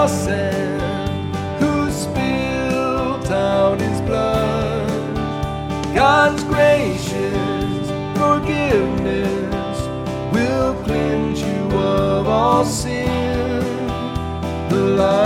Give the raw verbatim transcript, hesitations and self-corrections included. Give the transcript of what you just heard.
innocent who spilled out his blood. God's gracious forgiveness will cleanse you of all sin. The